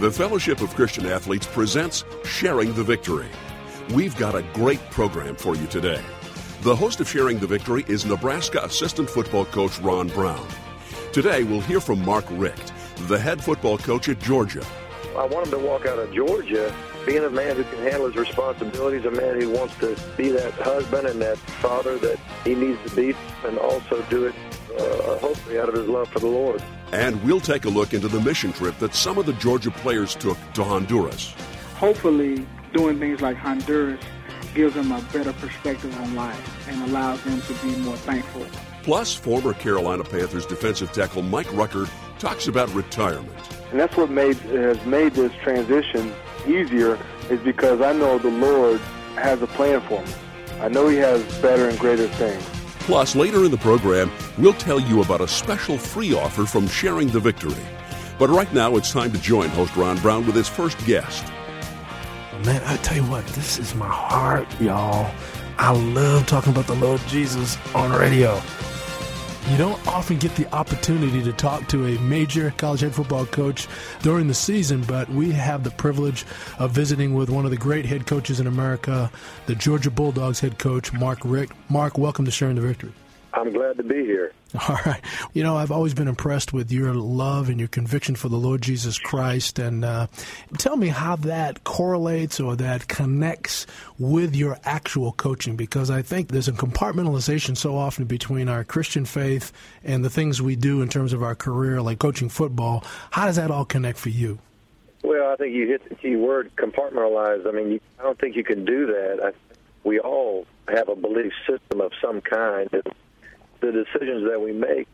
The Fellowship of Christian Athletes presents Sharing the Victory. We've got a great program for you today. The host of Sharing the Victory is Nebraska assistant football coach Ron Brown. Today we'll hear from Mark Richt, the head football coach at Georgia. I want him to walk out of Georgia being a man who can handle his responsibilities, a man who wants to be that husband and that father that he needs to be, and also do it hopefully out of his love for the Lord. And we'll take a look into the mission trip that some of the Georgia players took to Honduras. Hopefully, doing things like Honduras gives them a better perspective on life and allows them to be more thankful. Plus, former Carolina Panthers defensive tackle Mike Ruckert talks about retirement. And that's what has made this transition easier, is because I know the Lord has a plan for me. I know He has better and greater things. Plus, later in the program, we'll tell you about a special free offer from Sharing the Victory. But right now, it's time to join host Ron Brown with his first guest. Man, I tell you what, this is my heart, y'all. I love talking about the Lord Jesus on radio. You don't often get the opportunity to talk to a major college head football coach during the season, but we have the privilege of visiting with one of the great head coaches in America, the Georgia Bulldogs head coach, Mark Richt. Mark, welcome to Sharing the Victory. I'm glad to be here. All right. You know, I've always been impressed with your love and your conviction for the Lord Jesus Christ. And tell me how that correlates or that connects with your actual coaching, because I think there's a compartmentalization so often between our Christian faith and the things we do in terms of our career, like coaching football. How does that all connect for you? Well, I think you hit the key word, compartmentalize. I mean, I don't think you can do that. We all have a belief system of some kind. The decisions that we make,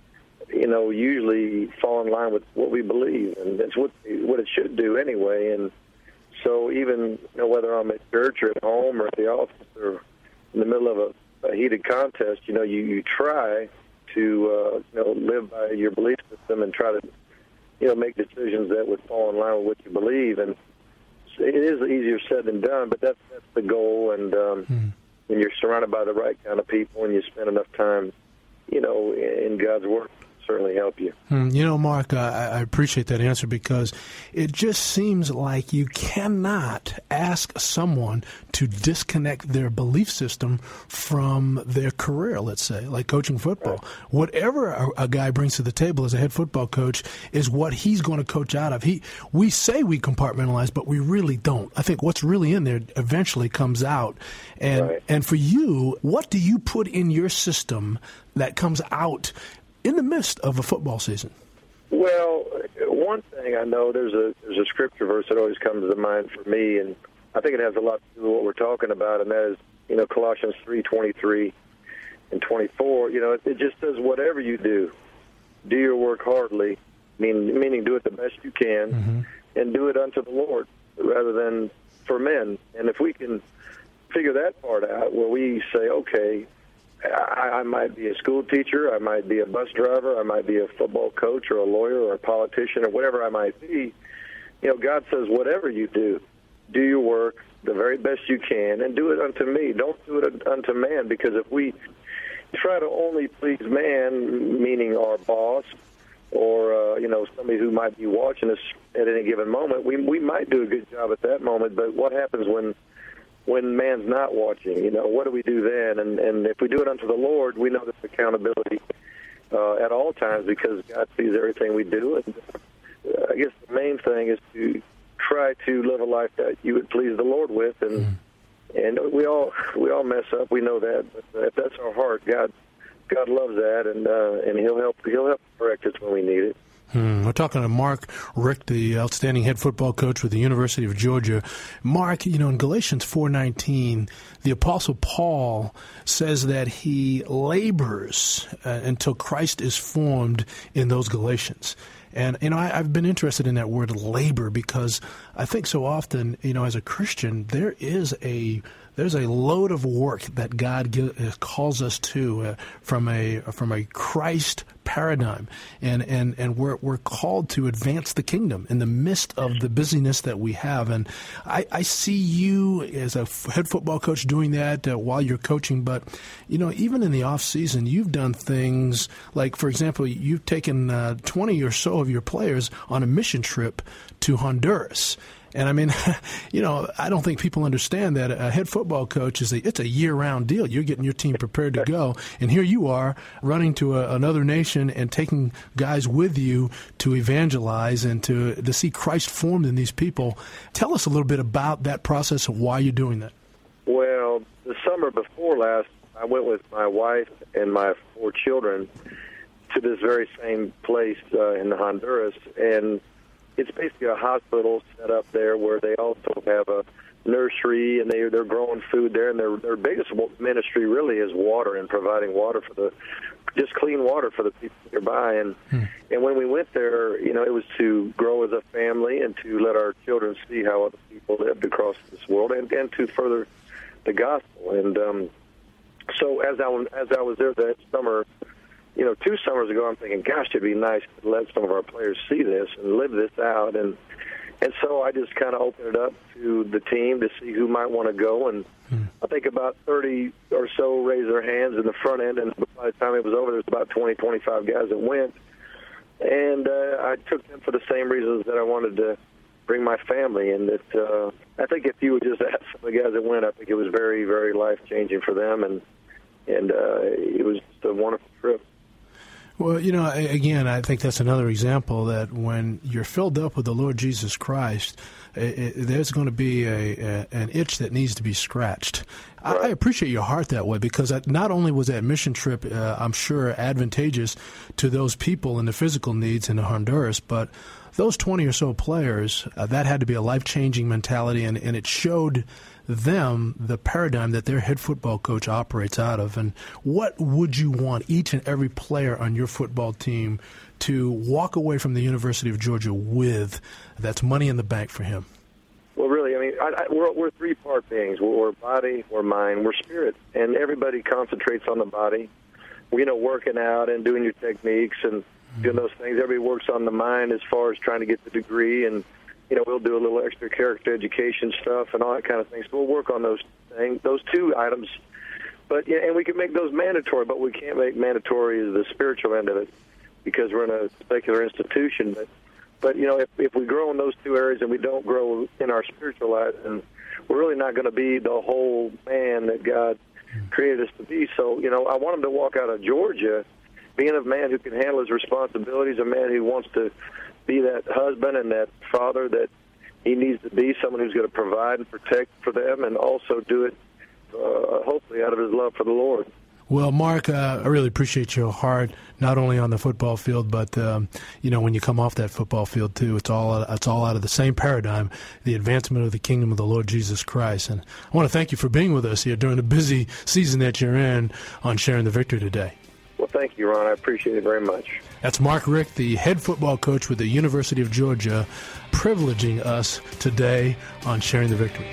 usually fall in line with what we believe, and that's what it should do anyway. And so even whether I'm at church or at home or at the office or in the middle of a heated contest, you try to live by your belief system and try to make decisions that would fall in line with what you believe. And it is easier said than done, but that's the goal. And when you're surrounded by the right kind of people and you spend enough time in God's Word, certainly help you. Mark, I appreciate that answer, because it just seems like you cannot ask someone to disconnect their belief system from their career, let's say, like coaching football. Right. Whatever a guy brings to the table as a head football coach is what he's going to coach out of. We say we compartmentalize, but we really don't. I think what's really in there eventually comes out. And for you, what do you put in your system that comes out in the midst of a football season? Well, one thing I know, there's a scripture verse that always comes to mind for me, and I think it has a lot to do with what we're talking about, and that is, Colossians 3:23 and 24. It just says, whatever you do your work heartily, meaning do it the best you can, and do it unto the Lord rather than for men. And if we can figure that part out, where we say, okay, I might be a school teacher, I might be a bus driver, I might be a football coach or a lawyer or a politician or whatever I might be. God says, whatever you do your work the very best you can and do it unto me. Don't do it unto man, because if we try to only please man, meaning our boss or, somebody who might be watching us at any given moment, we might do a good job at that moment, but what happens when man's not watching? What do we do then? And if we do it unto the Lord, we know there's accountability at all times, because God sees everything we do. And I guess the main thing is to try to live a life that you would please the Lord with. And we all mess up. We know that. But if that's our heart, God loves that, and He'll help correct us when we need it. We're talking to Mark Richt, the outstanding head football coach with the University of Georgia. Mark, in Galatians 4:19, the Apostle Paul says that he labors until Christ is formed in those Galatians. And, I've been interested in that word labor, because I think so often, as a Christian, there is a there's a load of work that God calls us to from a Christ paradigm, and we're called to advance the kingdom in the midst of the busyness that we have. And I see you as a head football coach doing that while you're coaching. But even in the off season, you've done things like, for example, you've taken 20 or so of your players on a mission trip to Honduras. And I mean, I don't think people understand that a head football coach it's a year-round deal. You're getting your team prepared to go, and here you are running to another nation and taking guys with you to evangelize and to see Christ formed in these people. Tell us a little bit about that process and why you're doing that. Well, the summer before last, I went with my wife and my 4 children to this very same place in Honduras, and it's basically a hospital set up there where they also have a nursery, and they're growing food there. And their biggest ministry really is water and providing water just clean water for the people nearby. And when we went there, it was to grow as a family and to let our children see how other people lived across this world, and to further the gospel. And so as I was there that summer, 2 summers ago, I'm thinking, gosh, it'd be nice to let some of our players see this and live this out. And so I just kind of opened it up to the team to see who might want to go. And I think about 30 or so raised their hands in the front end. And by the time it was over, there was about 20, 25 guys that went. And I took them for the same reasons that I wanted to bring my family. And that I think if you would just ask some of the guys that went, I think it was very, very life-changing for them. And it was just a wonderful trip. Well, again, I think that's another example that when you're filled up with the Lord Jesus Christ, there's going to be an itch that needs to be scratched. Right. I appreciate your heart that way, because not only was that mission trip, I'm sure, advantageous to those people and the physical needs in Honduras, but those 20 or so players, that had to be a life-changing mentality, and it showed them the paradigm that their head football coach operates out of. And what would you want each and every player on your football team to walk away from the University of Georgia with that's money in the bank for him? Well, really, I mean, we're 3-part beings. We're body, we're mind, we're spirit. And everybody concentrates on the body. Working out and doing your techniques and doing those things. Everybody works on the mind as far as trying to get the degree, and we'll do a little extra character education stuff and all that kind of thing. So we'll work on those things, those 2 items. But and we can make those mandatory, but we can't make mandatory the spiritual end of it because we're in a secular institution. But if we grow in those 2 areas and we don't grow in our spiritual life, then we're really not going to be the whole man that God created us to be. So I want them to walk out of Georgia being a man who can handle his responsibilities, a man who wants to be that husband and that father that he needs to be, someone who's going to provide and protect for them, and also do it hopefully out of his love for the Lord. Well, Mark, I really appreciate your heart, not only on the football field, but when you come off that football field too. It's all out of the same paradigm, the advancement of the kingdom of the Lord Jesus Christ. And I want to thank you for being with us here during the busy season that you're in on Sharing the Victory today. Well, thank you, Ron. I appreciate it very much. That's Mark Richt, the head football coach with the University of Georgia, privileging us today on Sharing the Victory.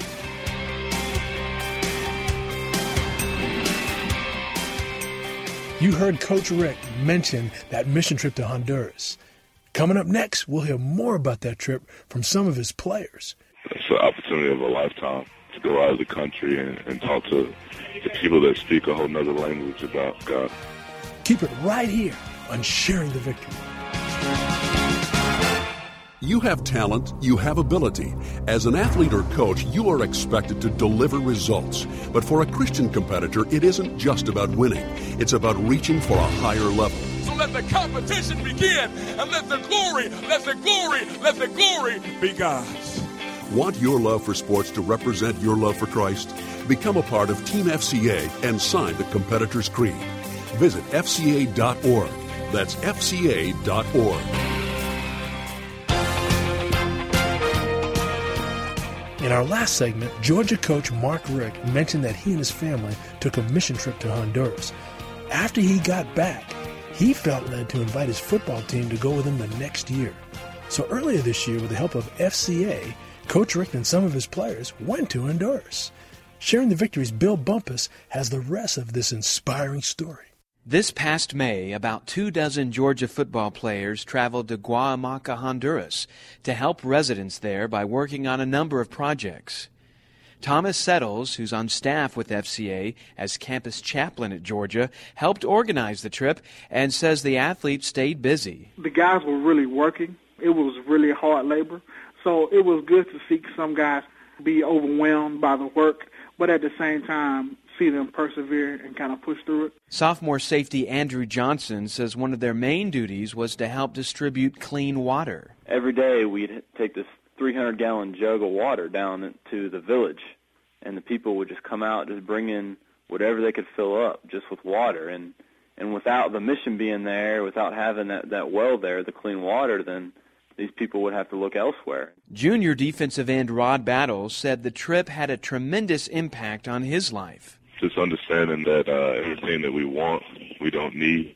You heard Coach Richt mention that mission trip to Honduras. Coming up next, we'll hear more about that trip from some of his players. It's an opportunity of a lifetime to go out of the country and talk to people that speak a whole nother language about God. Keep it right here on Sharing the Victory. You have talent, you have ability. As an athlete or coach, you are expected to deliver results. But for a Christian competitor, it isn't just about winning. It's about reaching for a higher level. So let the competition begin, and let the glory be God's. Want your love for sports to represent your love for Christ? Become a part of Team FCA and sign the Competitor's Creed. Visit FCA.org. That's FCA.org. In our last segment, Georgia coach Mark Richt mentioned that he and his family took a mission trip to Honduras. After he got back, he felt led to invite his football team to go with him the next year. So earlier this year, with the help of FCA, Coach Richt and some of his players went to Honduras. Sharing the Victory's Bill Bumpus has the rest of this inspiring story. This past May, about 24 Georgia football players traveled to Guayamaca, Honduras, to help residents there by working on a number of projects. Thomas Settles, who's on staff with FCA as campus chaplain at Georgia, helped organize the trip and says the athletes stayed busy. The guys were really working. It was really hard labor. So it was good to see some guys be overwhelmed by the work, but at the same time, see them persevere and kind of push through it. Sophomore safety Andrew Johnson says one of their main duties was to help distribute clean water. Every day we'd take this 300-gallon jug of water down to the village, and the people would just come out, just bring in whatever they could fill up just with water. And without the mission being there, without having that well there, the clean water, then these people would have to look elsewhere. Junior defensive end Rod Battles said the trip had a tremendous impact on his life. Just understanding that everything that we want, we don't need,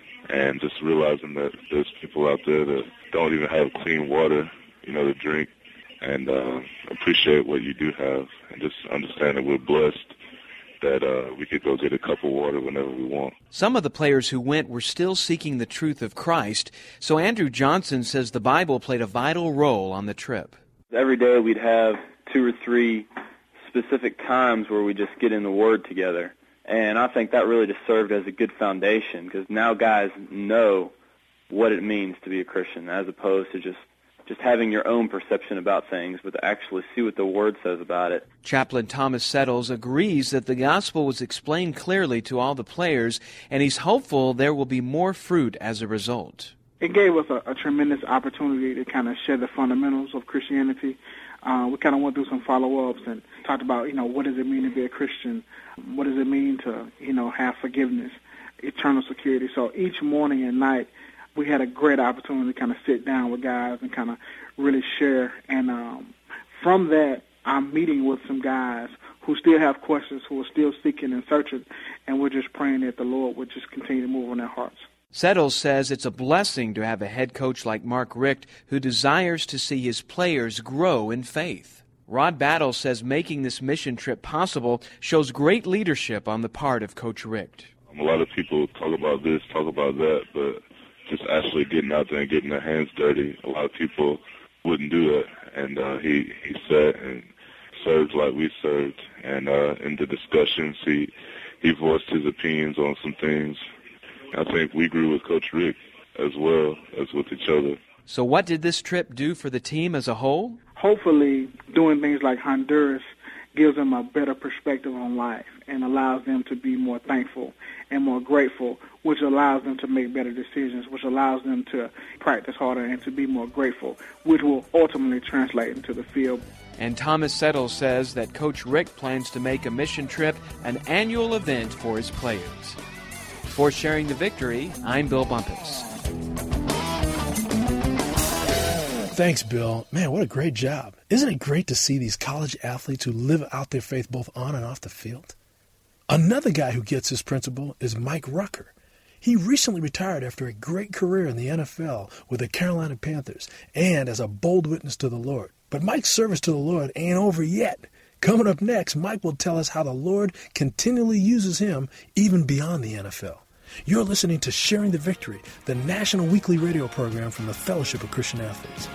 and just realizing that there's people out there that don't even have clean water, to drink, and appreciate what you do have, and just understand that we're blessed that we could go get a cup of water whenever we want. Some of the players who went were still seeking the truth of Christ, so Andrew Johnson says the Bible played a vital role on the trip. Every day we'd have 2 or 3 specific times where we just get in the Word together. And I think that really just served as a good foundation, because now guys know what it means to be a Christian, as opposed to just having your own perception about things, but to actually see what the Word says about it. Chaplain Thomas Settles agrees that the gospel was explained clearly to all the players, and he's hopeful there will be more fruit as a result. It gave us a tremendous opportunity to kind of share the fundamentals of Christianity. We kind of went through some follow-ups and talked about, what does it mean to be a Christian? What does it mean to, have forgiveness, eternal security? So each morning and night, we had a great opportunity to kind of sit down with guys and kind of really share. And from that, I'm meeting with some guys who still have questions, who are still seeking and searching, and we're just praying that the Lord would just continue to move on their hearts. Settles says it's a blessing to have a head coach like Mark Richt who desires to see his players grow in faith. Rod Battle says making this mission trip possible shows great leadership on the part of Coach Richt. A lot of people talk about this, talk about that, but just actually getting out there and getting their hands dirty, a lot of people wouldn't do that. And he sat and served like we served. And in the discussions, he voiced his opinions on some things. I think we grew with Coach Rick as well as with each other. So what did this trip do for the team as a whole? Hopefully, doing things like Honduras gives them a better perspective on life and allows them to be more thankful and more grateful, which allows them to make better decisions, which allows them to practice harder and to be more grateful, which will ultimately translate into the field. And Thomas Settles says that Coach Rick plans to make a mission trip an annual event for his players. For Sharing the Victory, I'm Bill Bumpus. Thanks, Bill. Man, what a great job. Isn't it great to see these college athletes who live out their faith both on and off the field? Another guy who gets this principle is Mike Rucker. He recently retired after a great career in the NFL with the Carolina Panthers and as a bold witness to the Lord. But Mike's service to the Lord ain't over yet. Coming up next, Mike will tell us how the Lord continually uses him even beyond the NFL. You're listening to Sharing the Victory, the national weekly radio program from the Fellowship of Christian Athletes.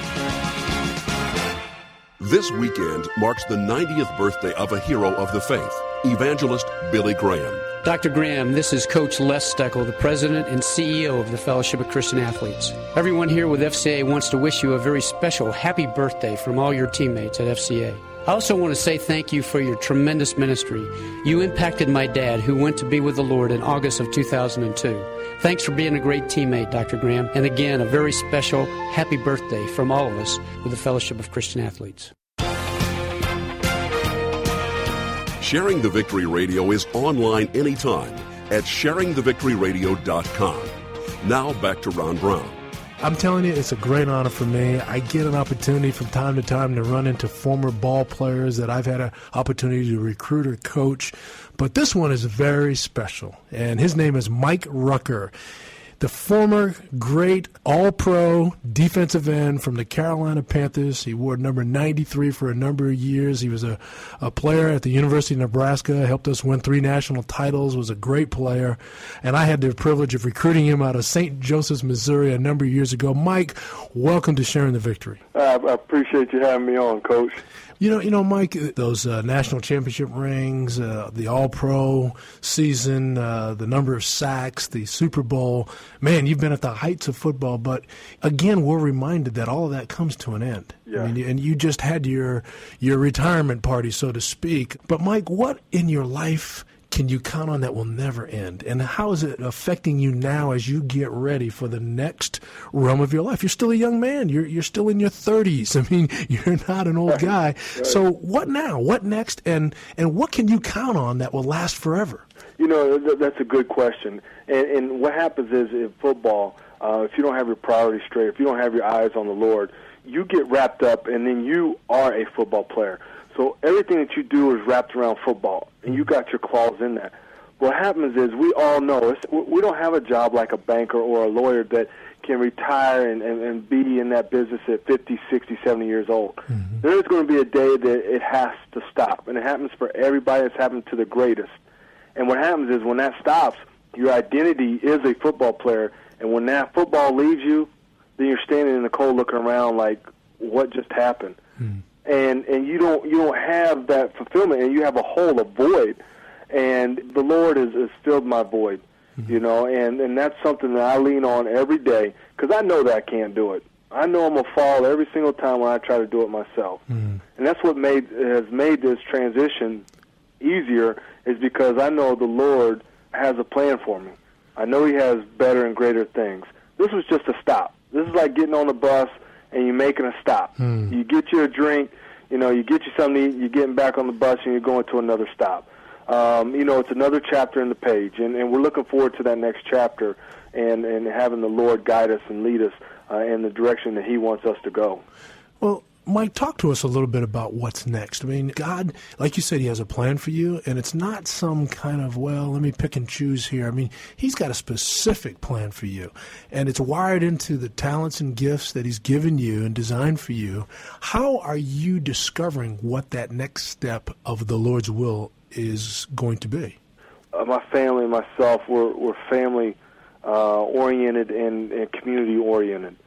This weekend marks the 90th birthday of a hero of the faith, evangelist Billy Graham. Dr. Graham, this is Coach Les Steckel, the President and CEO of the Fellowship of Christian Athletes. Everyone here with FCA wants to wish you a very special happy birthday from all your teammates at FCA. I also want to say thank you for your tremendous ministry. You impacted my dad, who went to be with the Lord in August of 2002. Thanks for being a great teammate, Dr. Graham. And again, a very special happy birthday from all of us with the Fellowship of Christian Athletes. Sharing the Victory Radio is online anytime at sharingthevictoryradio.com. Now back to Ron Brown. I'm telling you, it's a great honor for me. I get an opportunity from time to time to run into former ball players that I've had an opportunity to recruit or coach. But this one is very special, and his name is Mike Rucker. the former great all-pro defensive end from the Carolina Panthers. He wore number 93 for a number of years. He was a player at the University of Nebraska, helped us win 3 national titles, was a great player. And I had the privilege of recruiting him out of St. Joseph's, Missouri a number of years ago. Mike, welcome to Sharing the Victory. I appreciate you having me on, Coach. You know, Mike, those national championship rings, the All-Pro season, the number of sacks, the Super Bowl, man, you've been at the heights of football. But, again, we're reminded that all of that comes to an end. Yeah. I mean, and you just had your retirement party, so to speak. But, Mike, what in your life can you count on that will never end? And how is it affecting you now as you get ready for the next realm of your life? You're still a young man. You're still in your 30s. I mean, you're not an old guy. Right. So what now? What next? And what can you count on that will last forever? You know, that's a good question. And what happens is in football, if you don't have your priorities straight, if you don't have your eyes on the Lord, you get wrapped up, and then you are a football player. So everything that you do is wrapped around football, and you got your claws in that. What happens is we all know we don't have a job like a banker or a lawyer that can retire and be in that business at 50, 60, 70 years old. Mm-hmm. There is going to be a day that it has to stop, and it happens for everybody. It's happened to the greatest. And what happens is when that stops, your identity is a football player, and when that football leaves you, then you're standing in the cold looking around like, what just happened? Mm-hmm. And you don't have that fulfillment, and you have a hole, a void, and the Lord has filled my void, you know, and that's something that I lean on every day because I know that I can't do it. I know I'm going to fall every single time when I try to do it myself, and that's what has made this transition easier is because I know the Lord has a plan for me. I know He has better and greater things. This was just a stop. This is like getting on the bus and you're making a stop. You get you a drink, you know, you get you something to eat, you're getting back on the bus, and you're going to another stop. You know, it's another chapter in the page, and we're looking forward to that next chapter and having the Lord guide us and lead us in the direction that He wants us to go. Well, Mike, talk to us a little bit about what's next. I mean, God, like you said, He has a plan for you, and it's not some kind of, well, let me pick and choose here. I mean, He's got a specific plan for you, and it's wired into the talents and gifts that He's given you and designed for you. How are you discovering what that next step of the Lord's will is going to be? My family and myself, we're family-oriented and community-oriented.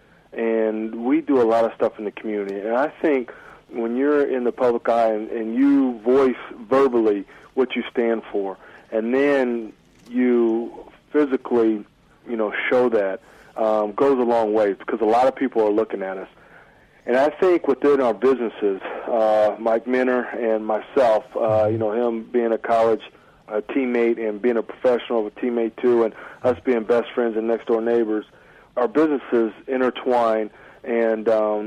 And we do a lot of stuff in the community. And I think when you're in the public eye and you voice verbally what you stand for, and then you physically, you know, show that, goes a long way because a lot of people are looking at us. And I think within our businesses, Mike Minner and myself, you know, him being a college teammate and being a professional, a teammate too, and us being best friends and next-door neighbors, our businesses intertwine, and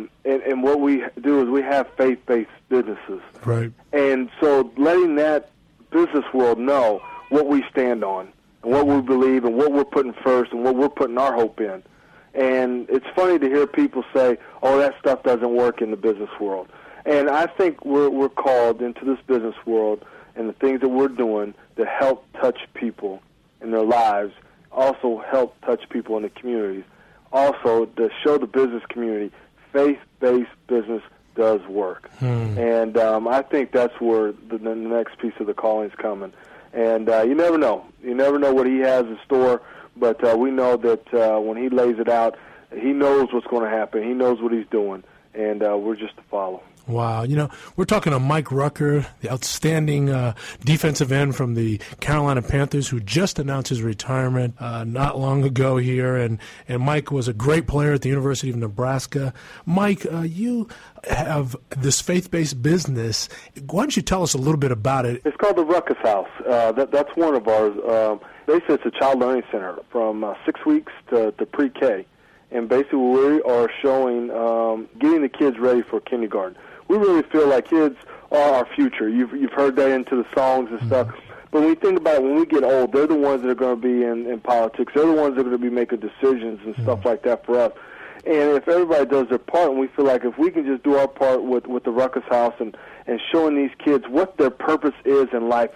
what we do is we have faith-based businesses. Right. And so letting that business world know what we stand on and what we believe and what we're putting first and what we're putting our hope in. And it's funny to hear people say, oh, that stuff doesn't work in the business world. And I think we're called into this business world and the things that we're doing to help touch people in their lives, also help touch people in the communities. Also, to show the business community, faith-based business does work. And I think that's where the next piece of the calling is coming. And you never know. You never know what He has in store, but we know that when He lays it out, He knows what's going to happen. He knows what He's doing, and we're just to follow. Wow. You know, we're talking to Mike Rucker, the outstanding defensive end from the Carolina Panthers, who just announced his retirement not long ago here. And Mike was a great player at the University of Nebraska. Mike, you have this faith-based business. Why don't you tell us a little bit about it? It's called the Ruckus House. That's one of ours. Basically, it's a child learning center from 6 weeks to pre-K. And basically, we are showing, getting the kids ready for kindergarten. We really feel like kids are our future. You've heard that into the songs and stuff. But when we think about it, when we get old, they're the ones that are going to be in politics. They're the ones that are going to be making decisions and stuff like that for us. And if everybody does their part, and we feel like if we can just do our part with the Ruckus House and showing these kids what their purpose is in life and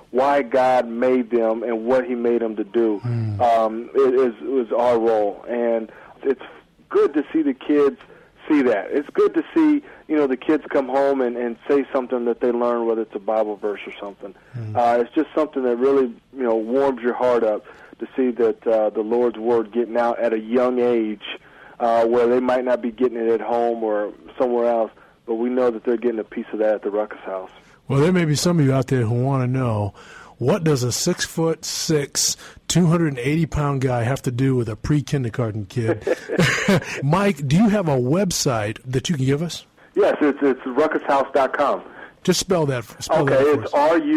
why God made them and what He made them to do. It is our role, and it's good to see the kids see that. It's good to see, the kids come home and say something that they learn, whether it's a Bible verse or something. It's just something that really, warms your heart up to see that the Lord's Word getting out at a young age, where they might not be getting it at home or somewhere else, but we know that they're getting a piece of that at the Ruckus House. Well, there may be some of you out there who want to know, what does a 6'6", 280-pound guy have to do with a pre-kindergarten kid? Mike, do you have a website that you can give us? Yes, it's ruckushouse.com. Just spell that. It's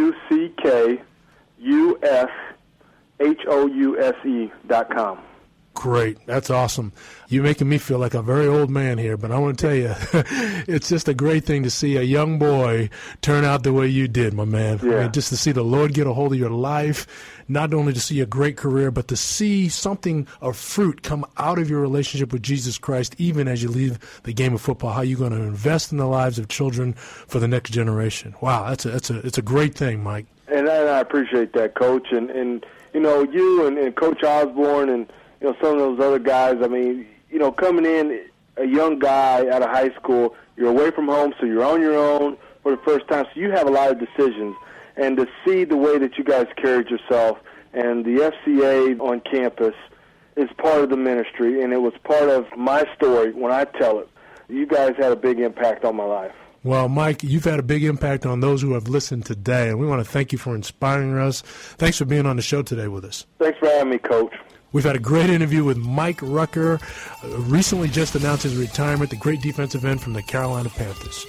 RUCKUSHOUSE.com. Great. That's awesome. You're making me feel like a very old man here, but I want to tell you, it's just a great thing to see a young boy turn out the way you did, my man. Yeah. I mean, just to see the Lord get a hold of your life, not only to see a great career, but to see something of fruit come out of your relationship with Jesus Christ, even as you leave the game of football, how you're going to invest in the lives of children for the next generation. Wow, it's a great thing, Mike. And I appreciate that, Coach. And you and Coach Osborne and some of those other guys, I mean, coming in, a young guy out of high school, you're away from home, so you're on your own for the first time, so you have a lot of decisions. And to see the way that you guys carried yourself, and the FCA on campus is part of the ministry, and it was part of my story when I tell it. You guys had a big impact on my life. Well, Mike, you've had a big impact on those who have listened today, and we want to thank you for inspiring us. Thanks for being on the show today with us. Thanks for having me, Coach. We've had a great interview with Mike Rucker, recently just announced his retirement, the great defensive end from the Carolina Panthers.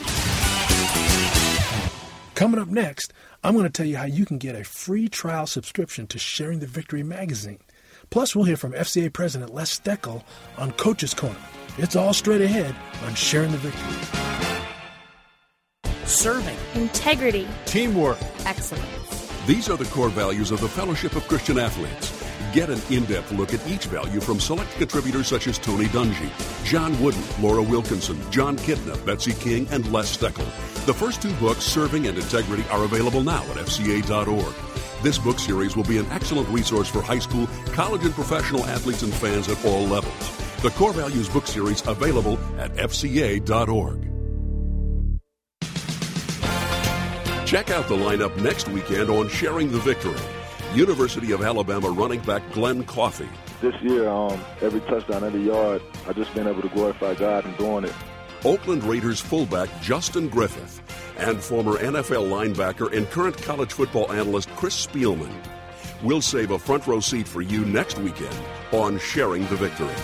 Coming up next, I'm going to tell you how you can get a free trial subscription to Sharing the Victory magazine. Plus, we'll hear from FCA President Les Steckel on Coach's Corner. It's all straight ahead on Sharing the Victory. Serving. Integrity. Teamwork. Excellence. These are the core values of the Fellowship of Christian Athletes. Get an in-depth look at each value from select contributors such as Tony Dungy, John Wooden, Laura Wilkinson, John Kidna, Betsy King, and Les Steckel. The first two books, Serving and Integrity, are available now at FCA.org. This book series will be an excellent resource for high school, college, and professional athletes and fans at all levels. The Core Values book series available at FCA.org. Check out the lineup next weekend on Sharing the Victory. University of Alabama running back Glenn Coffey. This year, every touchdown, every yard, I've just been able to glorify God in doing it. Oakland Raiders fullback Justin Griffith, and former NFL linebacker and current college football analyst Chris Spielman. We'll save a front row seat for you next weekend on Sharing the Victory.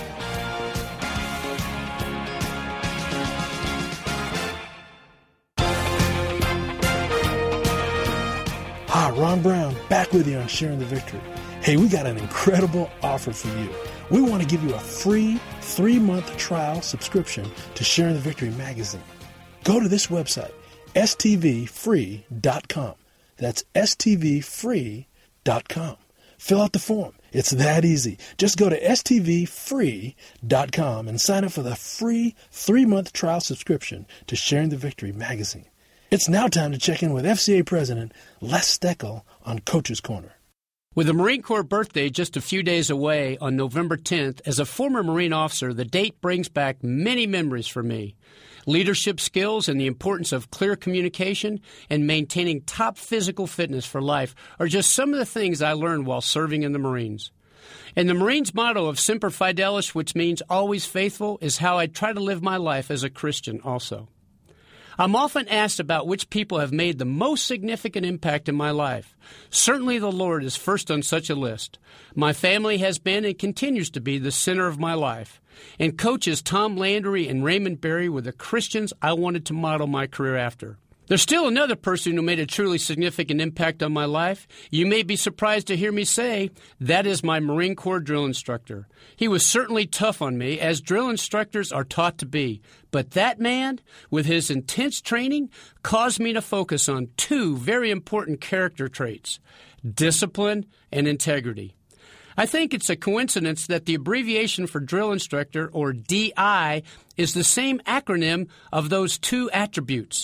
Hi, Ron Brown, back with you on Sharing the Victory. Hey, we got an incredible offer for you. We want to give you a free 3-month trial subscription to Sharing the Victory magazine. Go to this website, stvfree.com. That's stvfree.com. Fill out the form. It's that easy. Just go to stvfree.com and sign up for the free 3-month trial subscription to Sharing the Victory magazine. It's now time to check in with FCA President Les Steckel on Coach's Corner. With the Marine Corps birthday just a few days away on November 10th, as a former Marine officer, the date brings back many memories for me. Leadership skills and the importance of clear communication and maintaining top physical fitness for life are just some of the things I learned while serving in the Marines. And the Marines' motto of Semper Fidelis, which means always faithful, is how I try to live my life as a Christian also. I'm often asked about which people have made the most significant impact in my life. Certainly the Lord is first on such a list. My family has been and continues to be the center of my life. And coaches Tom Landry and Raymond Berry were the Christians I wanted to model my career after. There's still another person who made a truly significant impact on my life. You may be surprised to hear me say that is my Marine Corps drill instructor. He was certainly tough on me, as drill instructors are taught to be. But that man, with his intense training, caused me to focus on two very important character traits: discipline and integrity. I think it's a coincidence that the abbreviation for drill instructor, or DI, is the same acronym of those two attributes.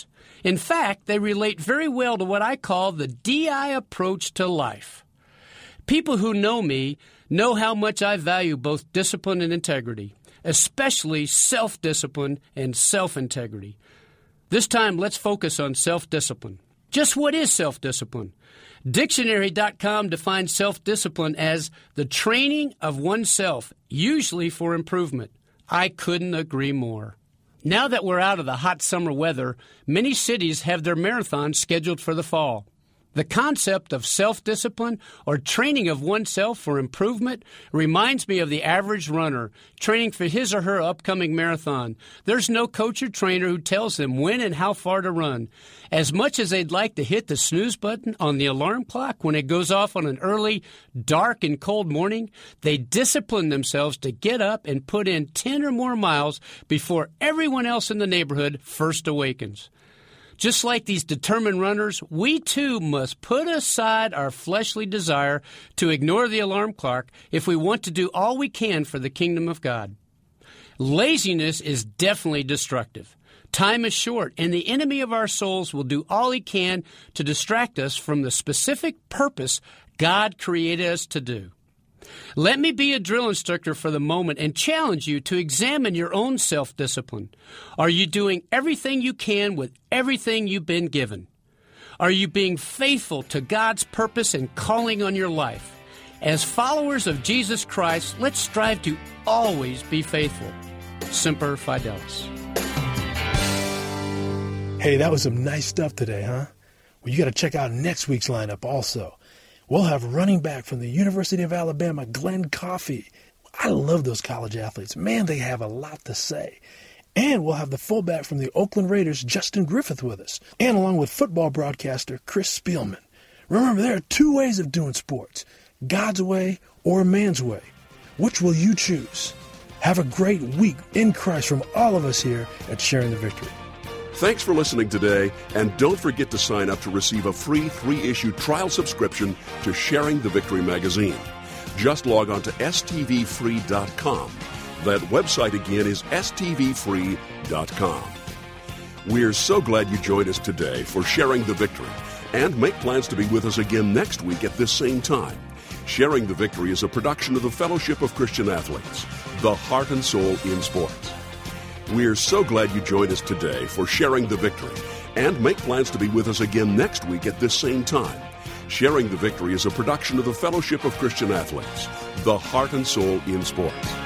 In fact, they relate very well to what I call the DI approach to life. People who know me know how much I value both discipline and integrity, especially self-discipline and self-integrity. This time, let's focus on self-discipline. Just what is self-discipline? Dictionary.com defines self-discipline as the training of oneself, usually for improvement. I couldn't agree more. Now that we're out of the hot summer weather, many cities have their marathons scheduled for the fall. The concept of self-discipline or training of oneself for improvement reminds me of the average runner training for his or her upcoming marathon. There's no coach or trainer who tells them when and how far to run. As much as they'd like to hit the snooze button on the alarm clock when it goes off on an early, dark, and cold morning, they discipline themselves to get up and put in 10 or more miles before everyone else in the neighborhood first awakens. Just like these determined runners, we too must put aside our fleshly desire to ignore the alarm clock if we want to do all we can for the kingdom of God. Laziness is definitely destructive. Time is short, and the enemy of our souls will do all he can to distract us from the specific purpose God created us to do. Let me be a drill instructor for the moment and challenge you to examine your own self-discipline. Are you doing everything you can with everything you've been given? Are you being faithful to God's purpose and calling on your life? As followers of Jesus Christ, let's strive to always be faithful. Semper Fidelis. Hey, that was some nice stuff today, huh? Well, you got to check out next week's lineup also. We'll have running back from the University of Alabama, Glenn Coffey. I love those college athletes. Man, they have a lot to say. And we'll have the fullback from the Oakland Raiders, Justin Griffith, with us. And along with football broadcaster Chris Spielman. Remember, there are two ways of doing sports, God's way or man's way. Which will you choose? Have a great week in Christ from all of us here at Sharing the Victory. Thanks for listening today, and don't forget to sign up to receive a free 3-issue trial subscription to Sharing the Victory magazine. Just log on to stvfree.com. That website again is stvfree.com. We're so glad you joined us today for Sharing the Victory, and make plans to be with us again next week at this same time. Sharing the Victory is a production of the Fellowship of Christian Athletes, the heart and soul in sports. We're so glad you joined us today for Sharing the Victory, and make plans to be with us again next week at this same time. Sharing the Victory is a production of the Fellowship of Christian Athletes, the heart and soul in sports.